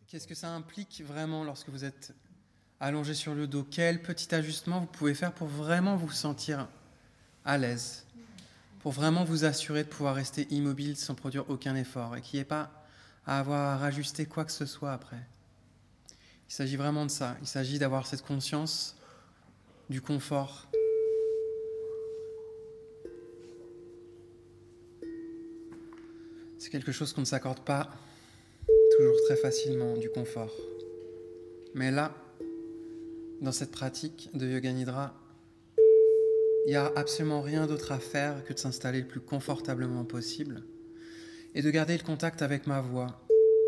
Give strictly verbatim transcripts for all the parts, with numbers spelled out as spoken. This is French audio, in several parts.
Qu'est-ce que ça implique vraiment lorsque vous êtes allongé sur le dos? Quel petit ajustement vous pouvez faire pour vraiment vous sentir à l'aise, pour vraiment vous assurer de pouvoir rester immobile sans produire aucun effort et qu'il n'y ait pas à avoir à rajuster quoi que ce soit après? Il s'agit vraiment de ça. Il s'agit d'avoir cette conscience du confort. C'est quelque chose qu'on ne s'accorde pas toujours très facilement, du confort. Mais là, dans cette pratique de Yoga Nidra, il n'y a absolument rien d'autre à faire que de s'installer le plus confortablement possible et de garder le contact avec ma voix.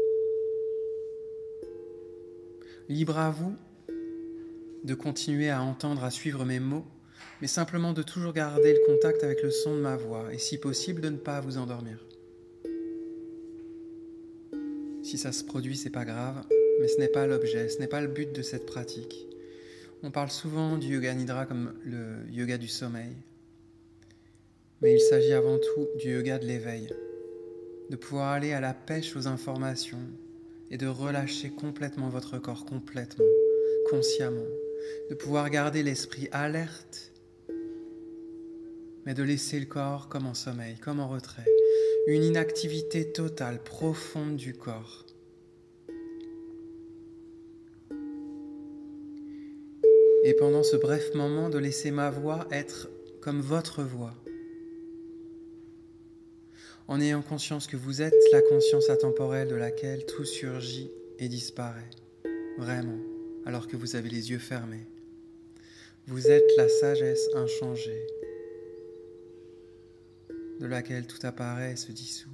Libre à vous de continuer à entendre, à suivre mes mots, mais simplement de toujours garder le contact avec le son de ma voix et si possible de ne pas vous endormir. Si ça se produit, c'est pas grave, mais ce n'est pas l'objet, ce n'est pas le but de cette pratique. On parle souvent du Yoga Nidra comme le yoga du sommeil, mais il s'agit avant tout du yoga de l'éveil, de pouvoir aller à la pêche aux informations et de relâcher complètement votre corps, complètement, consciemment, de pouvoir garder l'esprit alerte, mais de laisser le corps comme en sommeil, comme en retrait, une inactivité totale, profonde du corps. Et pendant ce bref moment, de laisser ma voix être comme votre voix, en ayant conscience que vous êtes la conscience intemporelle de laquelle tout surgit et disparaît, vraiment, alors que vous avez les yeux fermés. Vous êtes la sagesse inchangée, de laquelle tout apparaît et se dissout.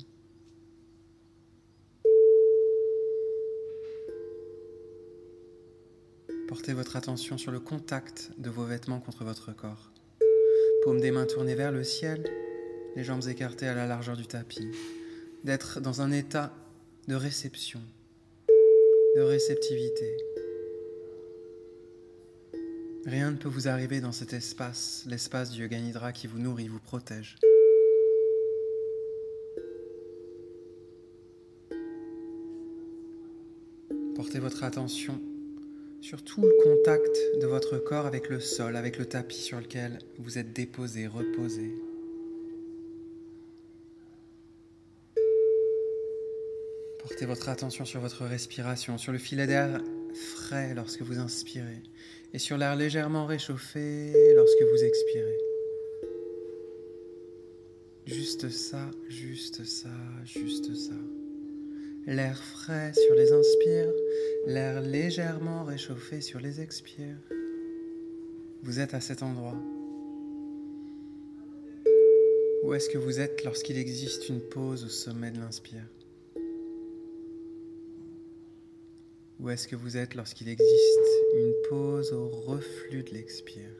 Portez votre attention sur le contact de vos vêtements contre votre corps. Paume des mains tournées vers le ciel, les jambes écartées à la largeur du tapis. D'être dans un état de réception, de réceptivité. Rien ne peut vous arriver dans cet espace, l'espace du Yoga Nidra qui vous nourrit, vous protège. Portez votre attention sur tout le contact de votre corps avec le sol, avec le tapis sur lequel vous êtes déposé, reposé. Portez votre attention sur votre respiration, sur le filet d'air frais lorsque vous inspirez et sur l'air légèrement réchauffé lorsque vous expirez. Juste ça, juste ça, juste ça. L'air frais sur les inspires, l'air légèrement réchauffé sur les expires. Vous êtes à cet endroit. Où est-ce que vous êtes lorsqu'il existe une pause au sommet de l'inspire? Où est-ce que vous êtes lorsqu'il existe une pause au reflux de l'expire?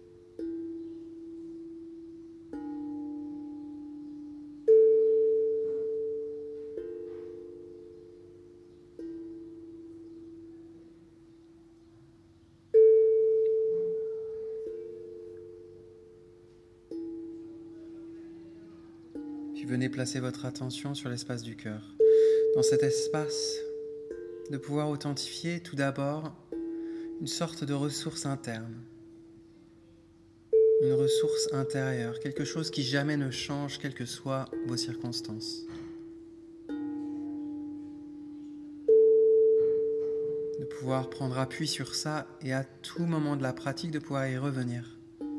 Puis venez placer votre attention sur l'espace du cœur. Dans cet espace, de pouvoir authentifier tout d'abord une sorte de ressource interne. Une ressource intérieure, quelque chose qui jamais ne change, quelles que soient vos circonstances. De pouvoir prendre appui sur ça et à tout moment de la pratique de pouvoir y revenir.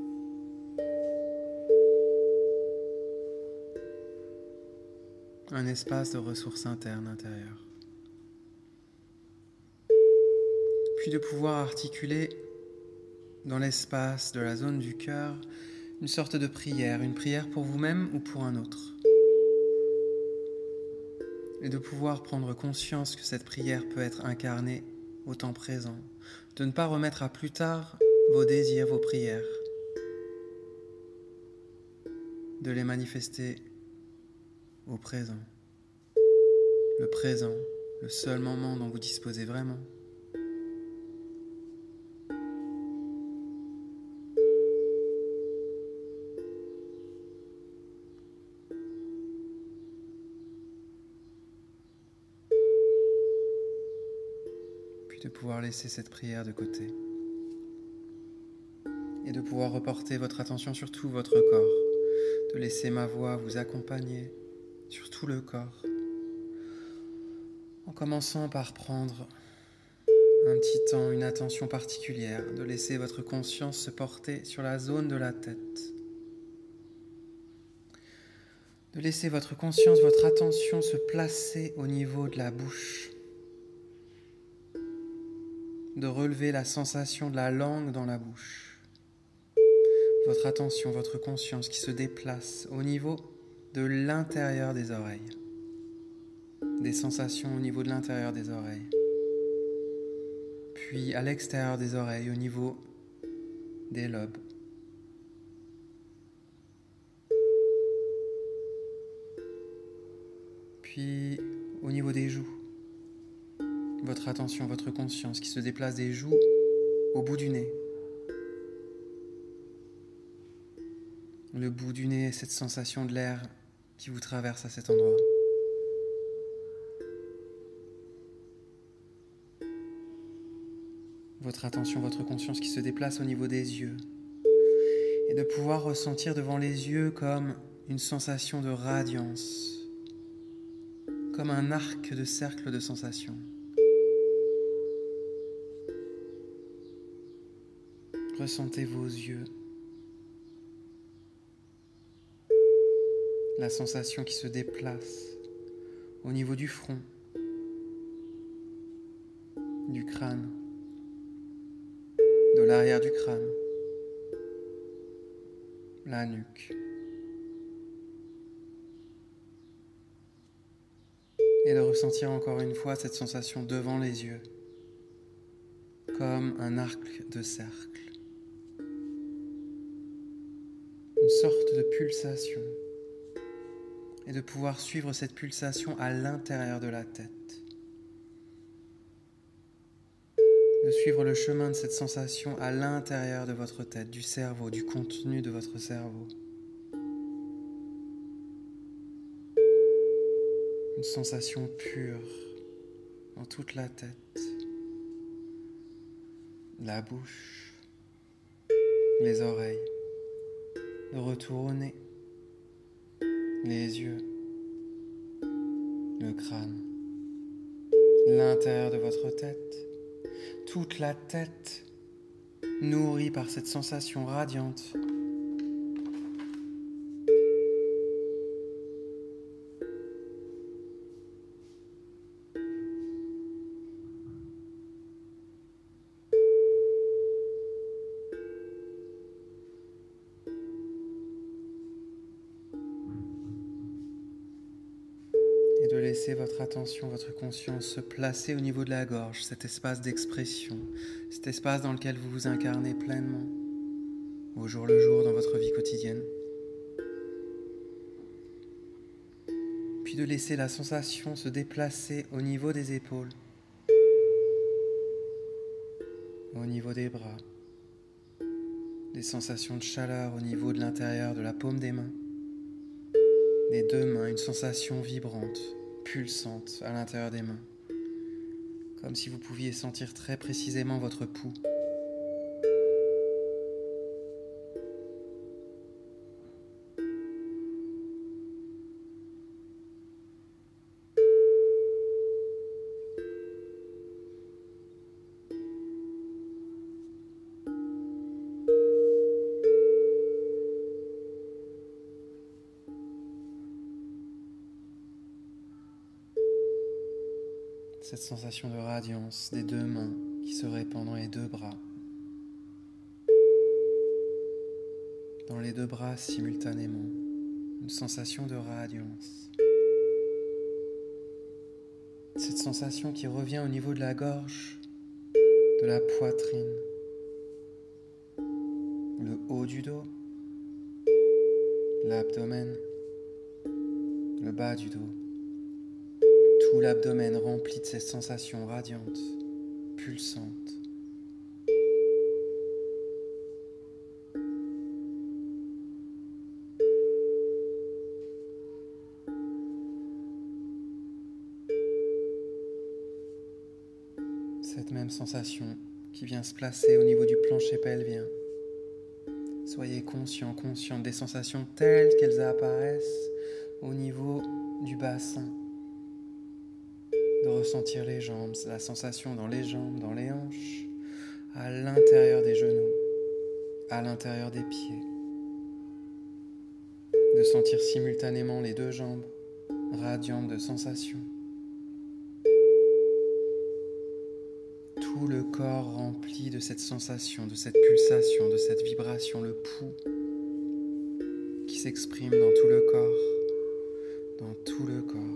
Un espace de ressources internes, intérieures. Puis de pouvoir articuler dans l'espace de la zone du cœur une sorte de prière, une prière pour vous-même ou pour un autre. Et de pouvoir prendre conscience que cette prière peut être incarnée au temps présent, de ne pas remettre à plus tard vos désirs, vos prières, de les manifester au présent, le présent, le seul moment dont vous disposez vraiment. de pouvoir laisser cette prière de côté et de pouvoir reporter votre attention sur tout votre corps, de laisser ma voix vous accompagner sur tout le corps, en commençant par prendre un petit temps, une attention particulière, de laisser votre conscience se porter sur la zone de la tête, de laisser votre conscience, votre attention se placer au niveau de la bouche, de relever la sensation de la langue dans la bouche, votre attention, votre conscience qui se déplace au niveau de l'intérieur des oreilles, des sensations au niveau de l'intérieur des oreilles, puis à l'extérieur des oreilles, au niveau des lobes. Puis au niveau des joues, votre attention, votre conscience qui se déplace des joues au bout du nez. Le bout du nez, cette sensation de l'air qui vous traverse à cet endroit. Votre attention, votre conscience qui se déplace au niveau des yeux. Et de pouvoir ressentir devant les yeux comme une sensation de radiance, comme un arc de cercle de sensations. Ressentez vos yeux, la sensation qui se déplace au niveau du front, du crâne, de l'arrière du crâne, la nuque. Et de ressentir encore une fois cette sensation devant les yeux, comme un arc de cercle. Une sorte de pulsation. Et de pouvoir suivre cette pulsation à l'intérieur de la tête. De suivre le chemin de cette sensation à l'intérieur de votre tête, du cerveau, du contenu de votre cerveau. Une sensation pure dans toute la tête, la bouche, les oreilles, de retour au nez, les yeux, le crâne, l'intérieur de votre tête, toute la tête nourrie par cette sensation radiante. Et de laisser votre attention, votre conscience se placer au niveau de la gorge, cet espace d'expression, cet espace dans lequel vous vous incarnez pleinement, au jour le jour dans votre vie quotidienne. Puis de laisser la sensation se déplacer au niveau des épaules, au niveau des bras, des sensations de chaleur au niveau de l'intérieur de la paume des mains, des deux mains, une sensation vibrante, pulsante à l'intérieur des mains, comme si vous pouviez sentir très précisément votre pouls. Cette sensation de radiance des deux mains qui se répand dans les deux bras, dans les deux bras simultanément, une sensation de radiance. Cette sensation qui revient au niveau de la gorge, de la poitrine, le haut du dos, l'abdomen, le bas du dos. Tout l'abdomen rempli de ces sensations radiantes, pulsantes. cette même sensation qui vient se placer au niveau du plancher pelvien. Soyez conscient, consciente des sensations telles qu'elles apparaissent au niveau du bassin. De ressentir les jambes, la sensation dans les jambes, dans les hanches, à l'intérieur des genoux, à l'intérieur des pieds. De sentir simultanément les deux jambes radiantes de sensations. Tout le corps rempli de cette sensation, de cette pulsation, de cette vibration, le pouls qui s'exprime dans tout le corps, dans tout le corps.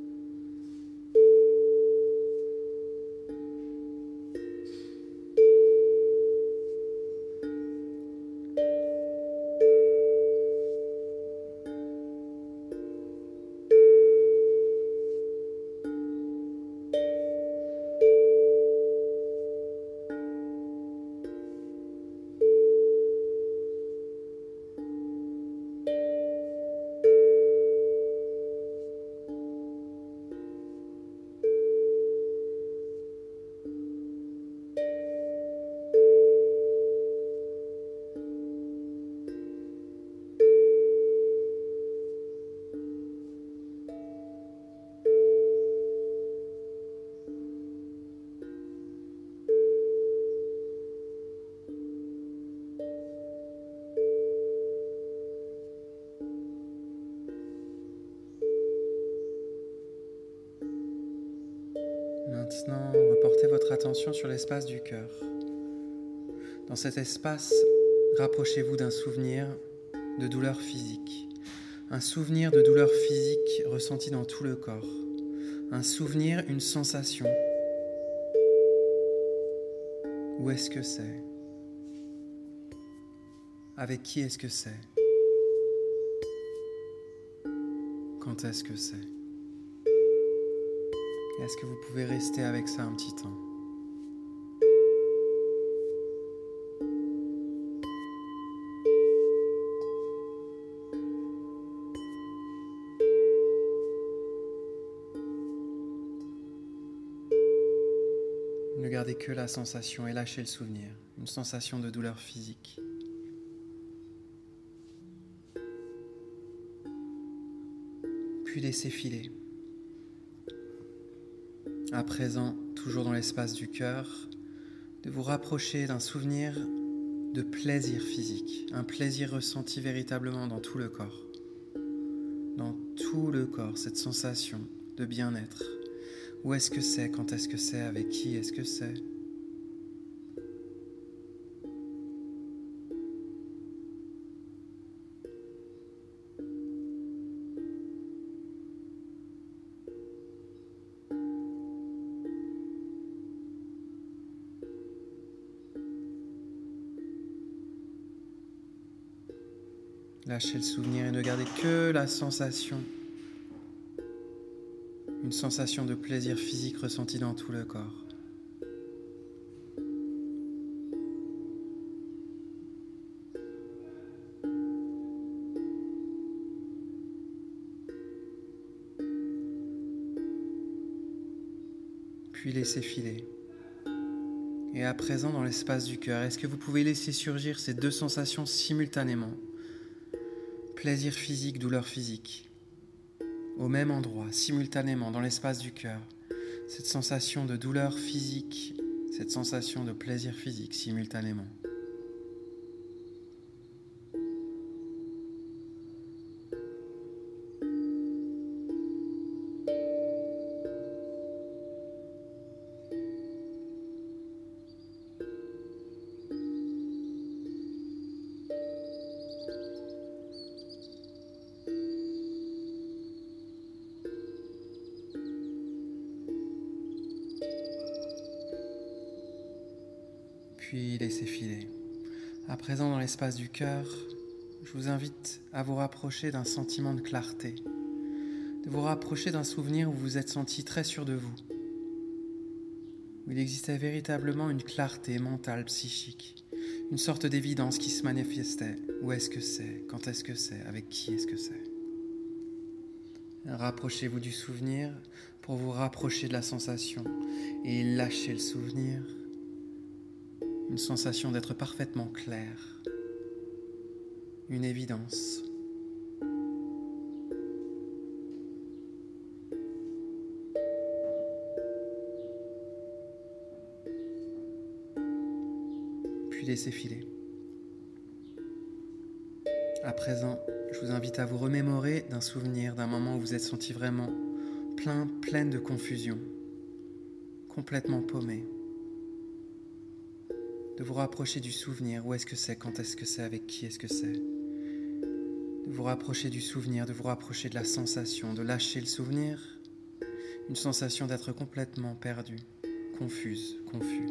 Maintenant, reportez votre attention sur l'espace du cœur. Dans cet espace, rapprochez-vous d'un souvenir de douleur physique. Un souvenir de douleur physique ressenti dans tout le corps. Un souvenir, une sensation. Où est-ce que c'est ? Avec qui est-ce que c'est ? Quand est-ce que c'est ? Est-ce que vous pouvez rester avec ça un petit temps ? Ne gardez que la sensation et lâchez le souvenir, une sensation de douleur physique. Puis laissez filer. À présent, toujours dans l'espace du cœur, de vous rapprocher d'un souvenir de plaisir physique, un plaisir ressenti véritablement dans tout le corps. Dans tout le corps, cette sensation de bien-être. Où est-ce que c'est ? Quand est-ce que c'est ? Avec qui est-ce que c'est ? Lâchez le souvenir et ne gardez que la sensation. Une sensation de plaisir physique ressentie dans tout le corps. Puis laissez filer. Et à présent, dans l'espace du cœur, est-ce que vous pouvez laisser surgir ces deux sensations simultanément ? Plaisir physique, douleur physique. Au même endroit, simultanément, dans l'espace du cœur. Cette sensation de douleur physique, cette sensation de plaisir physique, simultanément. Puis laissez filer. À présent, dans l'espace du cœur, je vous invite à vous rapprocher d'un sentiment de clarté, de vous rapprocher d'un souvenir où vous vous êtes senti très sûr de vous, où il existait véritablement une clarté mentale, psychique, une sorte d'évidence qui se manifestait. Où est-ce que c'est ? Quand est-ce que c'est ? Avec qui est-ce que c'est ? Rapprochez-vous du souvenir pour vous rapprocher de la sensation et lâchez le souvenir. Une sensation d'être parfaitement clair. Une évidence. Puis laissez filer. À présent, je vous invite à vous remémorer d'un souvenir, d'un moment où vous êtes senti vraiment plein, pleine de confusion, complètement paumé. De vous rapprocher du souvenir, où est-ce que c'est, quand est-ce que c'est, avec qui est-ce que c'est. De vous rapprocher du souvenir, de vous rapprocher de la sensation, de lâcher le souvenir. Une sensation d'être complètement perdu, confuse, confus.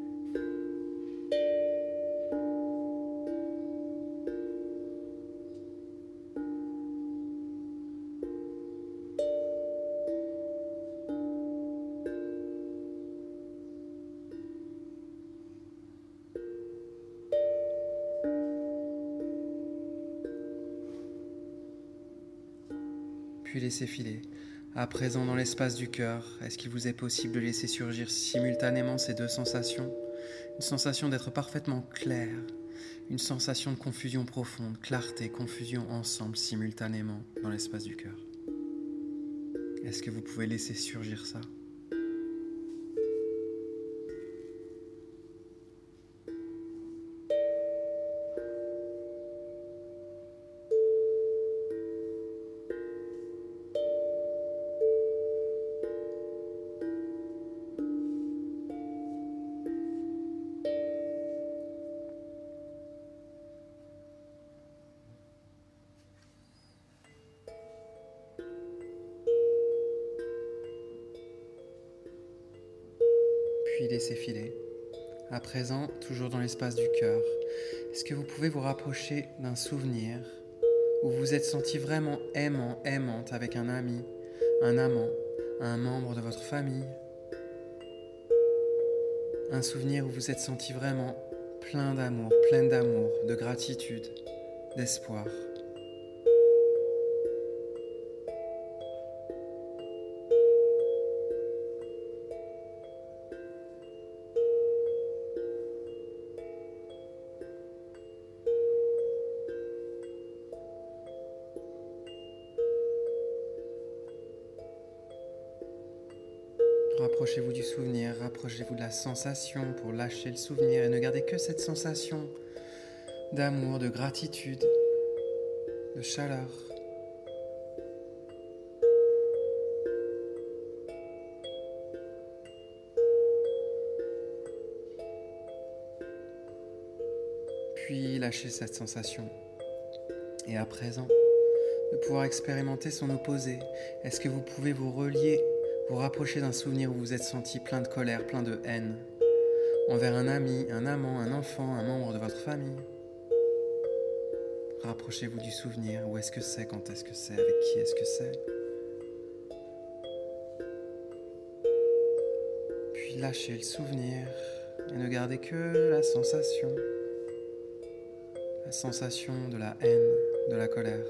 Puis laissez filer. À présent, dans l'espace du cœur, est-ce qu'il vous est possible de laisser surgir simultanément ces deux sensations ? Une sensation d'être parfaitement clair, une sensation de confusion profonde, clarté, confusion ensemble simultanément dans l'espace du cœur. Est-ce que vous pouvez laisser surgir ça ? Puis laissez filer. À présent, toujours dans l'espace du cœur, est-ce que vous pouvez vous rapprocher d'un souvenir où vous vous êtes senti vraiment aimant, aimante avec un ami, un amant, un membre de votre famille ? Un souvenir où vous vous êtes senti vraiment plein d'amour, pleine d'amour, de gratitude, d'espoir. Rapprochez-vous du souvenir, rapprochez-vous de la sensation pour lâcher le souvenir et ne gardez que cette sensation d'amour, de gratitude, de chaleur. Puis lâchez cette sensation. Et à présent, de pouvoir expérimenter son opposé. Est-ce que vous pouvez vous relier, vous rapprocher d'un souvenir où vous vous êtes senti plein de colère, plein de haine, envers un ami, un amant, un enfant, un membre de votre famille ? Rapprochez-vous du souvenir. Où est-ce que c'est, quand est-ce que c'est, avec qui est-ce que c'est ? Puis lâchez le souvenir et ne gardez que la sensation. La sensation de la haine, de la colère.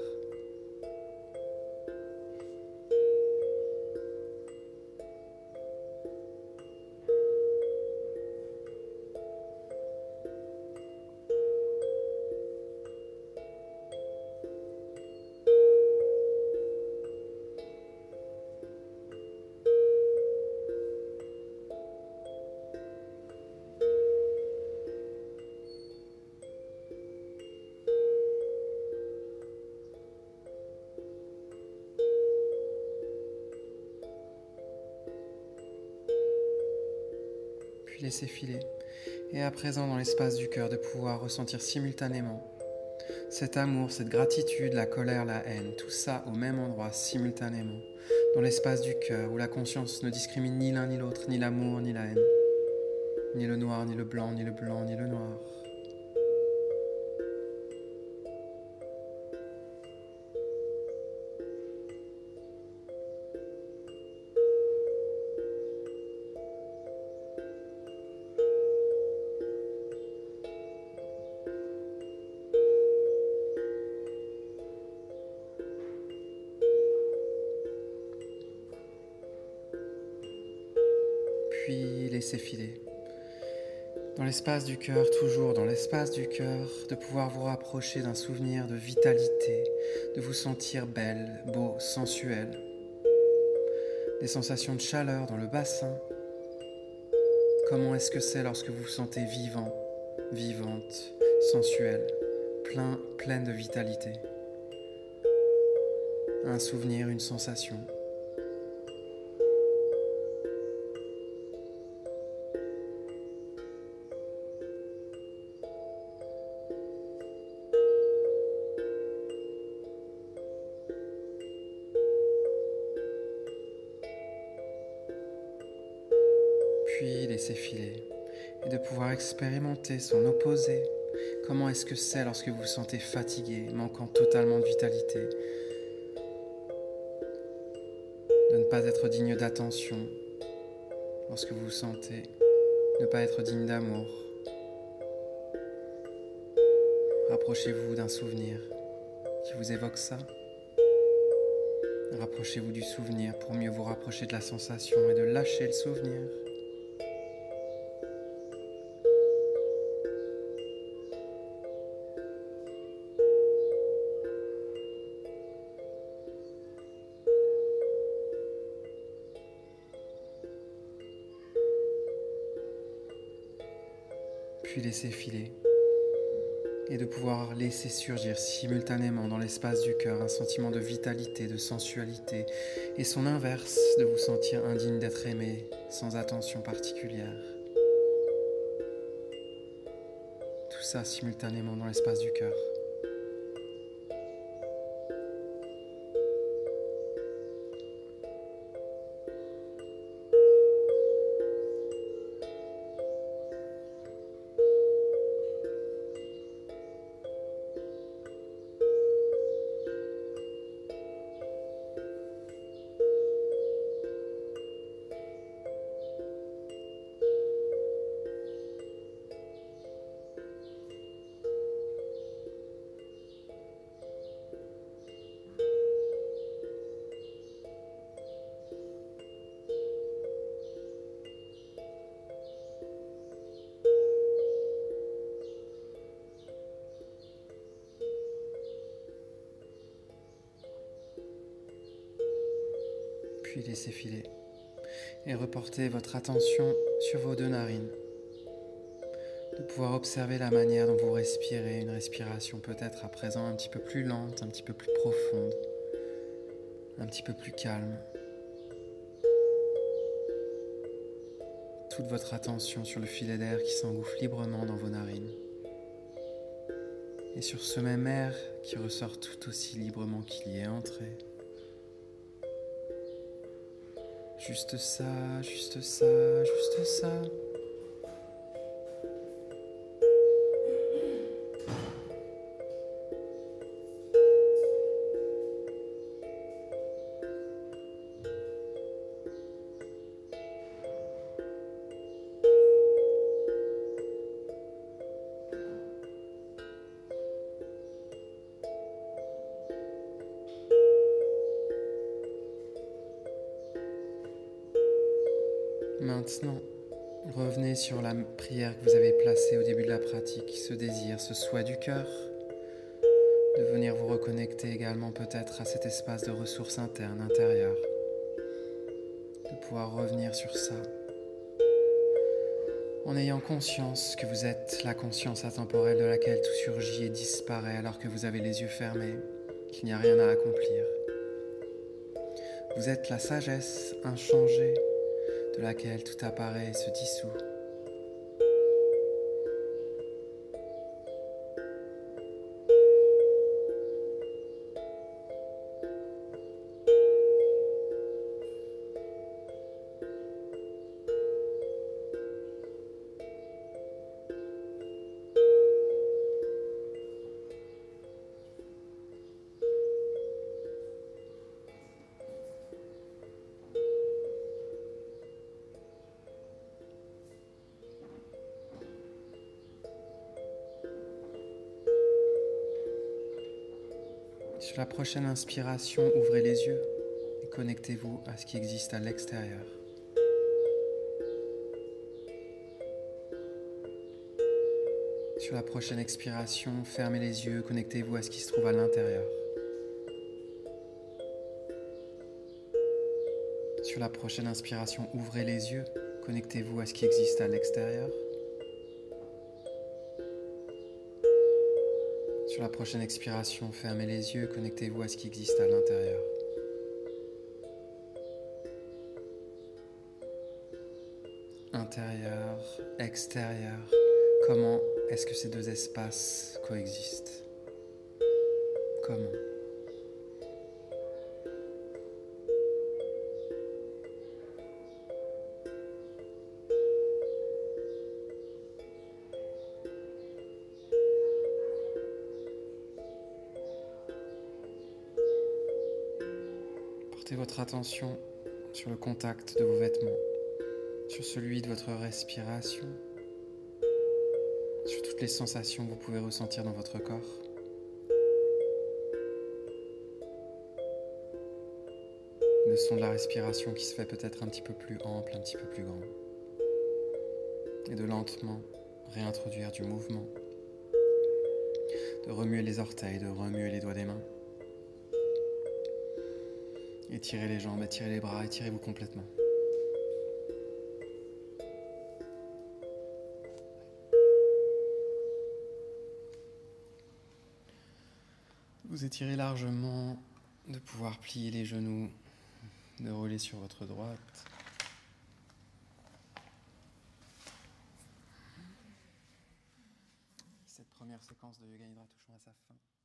Laissez filer, et à présent dans l'espace du cœur de pouvoir ressentir simultanément cet amour, cette gratitude, la colère, la haine, tout ça au même endroit simultanément, dans l'espace du cœur où la conscience ne discrimine ni l'un ni l'autre, ni l'amour ni la haine, ni le noir, ni le blanc, ni le blanc, ni le noir. puis laissez filer. Dans l'espace du cœur, toujours dans l'espace du cœur, de pouvoir vous rapprocher d'un souvenir de vitalité, de vous sentir belle, beau, sensuel. Des sensations de chaleur dans le bassin. Comment est-ce que c'est lorsque vous vous sentez vivant, vivante, sensuelle, plein, pleine de vitalité? Un souvenir, une sensation. Puis laisser filer et de pouvoir expérimenter son opposé. Comment est-ce que c'est lorsque vous vous sentez fatigué, manquant totalement de vitalité, de ne pas être digne d'attention, lorsque vous vous sentez ne pas être digne d'amour. Rapprochez-vous d'un souvenir qui vous évoque ça. Rapprochez-vous du souvenir pour mieux vous rapprocher de la sensation et de lâcher le souvenir. Puis laisser filer et de pouvoir laisser surgir simultanément dans l'espace du cœur un sentiment de vitalité, de sensualité et son inverse, de vous sentir indigne d'être aimé sans attention particulière. Tout ça simultanément dans l'espace du cœur. Puis laissez filer et reportez votre attention sur vos deux narines. De pouvoir observer la manière dont vous respirez, une respiration peut-être à présent un petit peu plus lente, un petit peu plus profonde, un petit peu plus calme. Toute votre attention sur le filet d'air qui s'engouffre librement dans vos narines. Et sur ce même air qui ressort tout aussi librement qu'il y est entré. Juste ça, juste ça, juste ça. Maintenant, revenez sur la prière que vous avez placée au début de la pratique, ce désir, ce souhait du cœur, de venir vous reconnecter également peut-être à cet espace de ressources internes, intérieures, de pouvoir revenir sur ça, en ayant conscience que vous êtes la conscience intemporelle de laquelle tout surgit et disparaît alors que vous avez les yeux fermés, qu'il n'y a rien à accomplir. Vous êtes la sagesse inchangée, de laquelle tout apparaît et se dissout. Sur la prochaine inspiration, ouvrez les yeux et connectez-vous à ce qui existe à l'extérieur. Sur la prochaine expiration, fermez les yeux, connectez-vous à ce qui se trouve à l'intérieur. Sur la prochaine inspiration, ouvrez les yeux, connectez-vous à ce qui existe à l'extérieur. Sur la prochaine expiration, fermez les yeux, connectez-vous à ce qui existe à l'intérieur. Intérieur, extérieur, comment est-ce que ces deux espaces coexistent? Comment? Portez votre attention sur le contact de vos vêtements, sur celui de votre respiration, sur toutes les sensations que vous pouvez ressentir dans votre corps. Le son de la respiration qui se fait peut-être un petit peu plus ample, un petit peu plus grand. Et de lentement réintroduire du mouvement, de remuer les orteils, de remuer les doigts des mains. Étirez les jambes, étirez les bras, étirez-vous complètement. Vous étirez largement, de pouvoir plier les genoux, de rouler sur votre droite. Cette première séquence de Yoga Nidra touchant à sa fin.